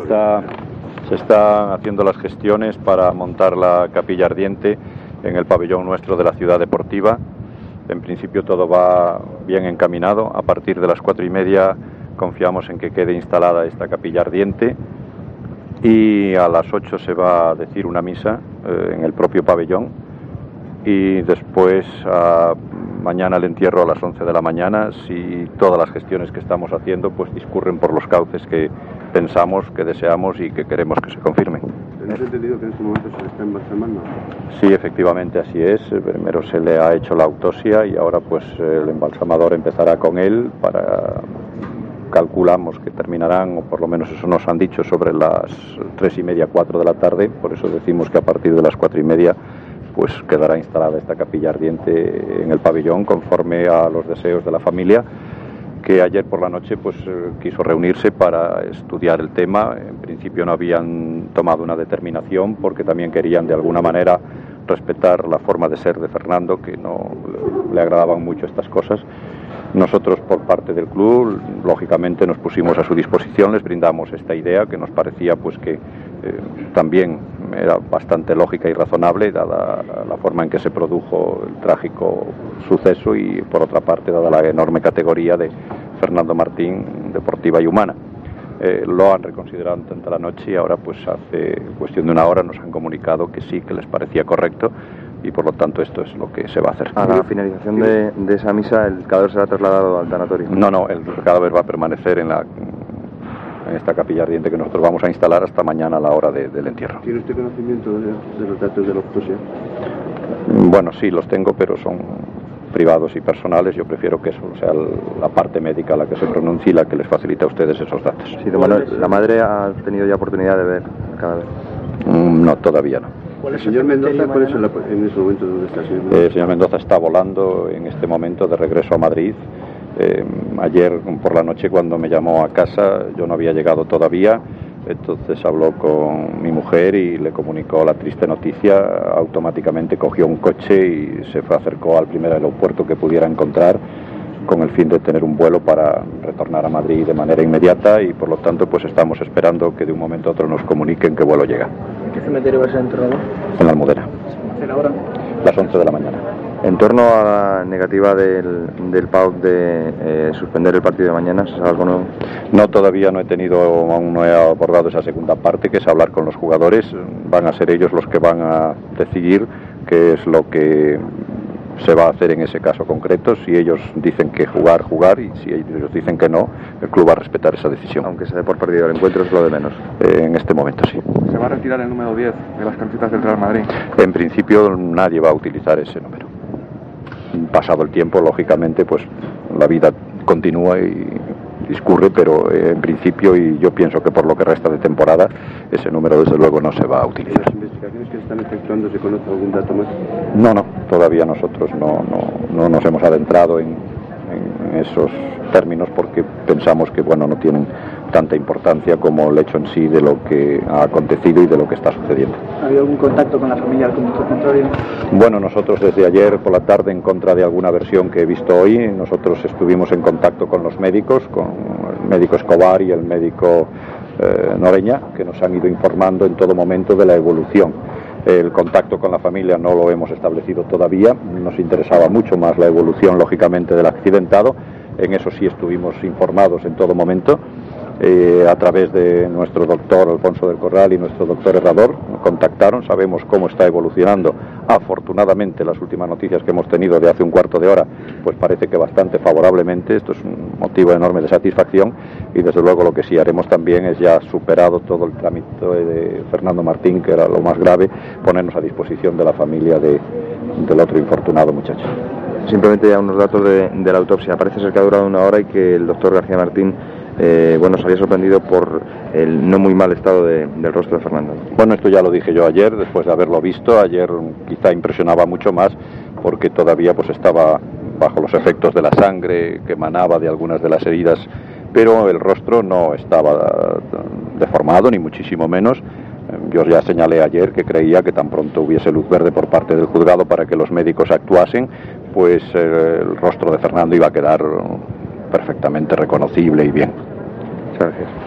Se están haciendo las gestiones para montar la capilla ardiente en el pabellón nuestro de la ciudad deportiva. En principio todo va bien encaminado. A partir de las 4:30 confiamos en que quede instalada esta capilla ardiente y a las 8 se va a decir una misa en el propio pabellón y después mañana el entierro a las 11 de la mañana, si todas las gestiones que estamos haciendo pues discurren por los cauces que pensamos, que deseamos y que queremos que se confirmen. ¿Tenés entendido que en este momento se le está embalsamando? Sí, efectivamente así es. Primero se le ha hecho la autopsia y ahora pues el embalsamador empezará con él calculamos que terminarán, o por lo menos eso nos han dicho, sobre las 3:30, 4 de la tarde, por eso decimos que a partir de las 4:30 pues quedará instalada esta capilla ardiente en el pabellón conforme a los deseos de la familia, que ayer por la noche pues quiso reunirse para estudiar el tema. En principio no habían tomado una determinación porque también querían de alguna manera respetar la forma de ser de Fernando, que no le agradaban mucho estas cosas. Nosotros por parte del club lógicamente nos pusimos a su disposición, les brindamos esta idea que nos parecía pues que también era bastante lógica y razonable dada la forma en que se produjo el trágico suceso y por otra parte dada la enorme categoría de Fernando Martín deportiva y humana. Lo han reconsiderado durante la noche y ahora pues hace cuestión de una hora nos han comunicado que sí, que les parecía correcto y por lo tanto esto es lo que se va a hacer. A la finalización de esa misa el cadáver será trasladado al tanatorio. No, el cadáver va a permanecer en esta capilla ardiente que nosotros vamos a instalar hasta mañana a la hora del entierro. ¿Tiene usted conocimiento de los datos de la autopsia? Bueno, sí, los tengo, pero son privados y personales. Yo prefiero que eso sea la parte médica la que se pronuncie y la que les facilite a ustedes esos datos. Sí, ¿la madre ha tenido ya oportunidad de ver el cadáver? No, todavía no. ¿El señor Mendoza, cuál es en ese momento donde está el señor Mendoza? El señor Mendoza está volando en este momento de regreso a Madrid. Ayer por la noche cuando me llamó a casa yo no había llegado todavía, entonces habló con mi mujer y le comunicó la triste noticia. Automáticamente cogió un coche y se acercó al primer aeropuerto que pudiera encontrar con el fin de tener un vuelo para retornar a Madrid de manera inmediata y por lo tanto pues estamos esperando que de un momento a otro nos comuniquen qué vuelo llega. ¿En qué cementerio va a ser enterrado? En la Almudena. ¿A la hora? Las 11 de la mañana. En torno a la negativa del PAOK de suspender el partido de mañana, ¿se sabe algo nuevo? No, todavía aún no he abordado esa segunda parte, que es hablar con los jugadores. Van a ser ellos los que van a decidir qué es lo que se va a hacer en ese caso concreto. Si ellos dicen que jugar, y si ellos dicen que no, el club va a respetar esa decisión. Aunque se dé por perdido el encuentro, es lo de menos. En este momento sí. ¿Se va a retirar el número 10 de las camisetas del Real Madrid? En principio nadie va a utilizar ese número. Pasado el tiempo, lógicamente, pues la vida continúa y discurre, pero en principio, y yo pienso que por lo que resta de temporada, ese número desde luego no se va a utilizar. ¿En las investigaciones que se están efectuando se conoce algún dato más? No, todavía nosotros no nos hemos adentrado en esos términos porque pensamos que no tienen tanta importancia como el hecho en sí de lo que ha acontecido y de lo que está sucediendo. ¿Ha habido algún contacto con la familia del conductor contrario? Bueno, nosotros desde ayer por la tarde, en contra de alguna versión que he visto hoy, nosotros estuvimos en contacto con los médicos, con el médico Escobar y el médico Noreña, que nos han ido informando en todo momento de la evolución. El contacto con la familia no lo hemos establecido todavía, nos interesaba mucho más la evolución, lógicamente, del accidentado. En eso sí estuvimos informados en todo momento. A través de nuestro doctor Alfonso del Corral y nuestro doctor Herrador contactaron, sabemos cómo está evolucionando. Afortunadamente las últimas noticias que hemos tenido de hace un cuarto de hora pues parece que bastante favorablemente. Esto es un motivo enorme de satisfacción y desde luego lo que sí haremos también es, ya superado todo el trámite de Fernando Martín, que era lo más grave, ponernos a disposición de la familia del otro infortunado muchacho. Simplemente ya unos datos de la autopsia. Parece ser que ha durado 1 hora y que el doctor García Martín se había sorprendido por el no muy mal estado del rostro de Fernando. Bueno, esto ya lo dije yo ayer, después de haberlo visto. Ayer quizá impresionaba mucho más porque todavía pues estaba bajo los efectos de la sangre que emanaba de algunas de las heridas, pero el rostro no estaba deformado, ni muchísimo menos. Yo ya señalé ayer que creía que tan pronto hubiese luz verde por parte del juzgado para que los médicos actuasen, pues el rostro de Fernando iba a quedar perfectamente reconocible y bien. Muchas gracias.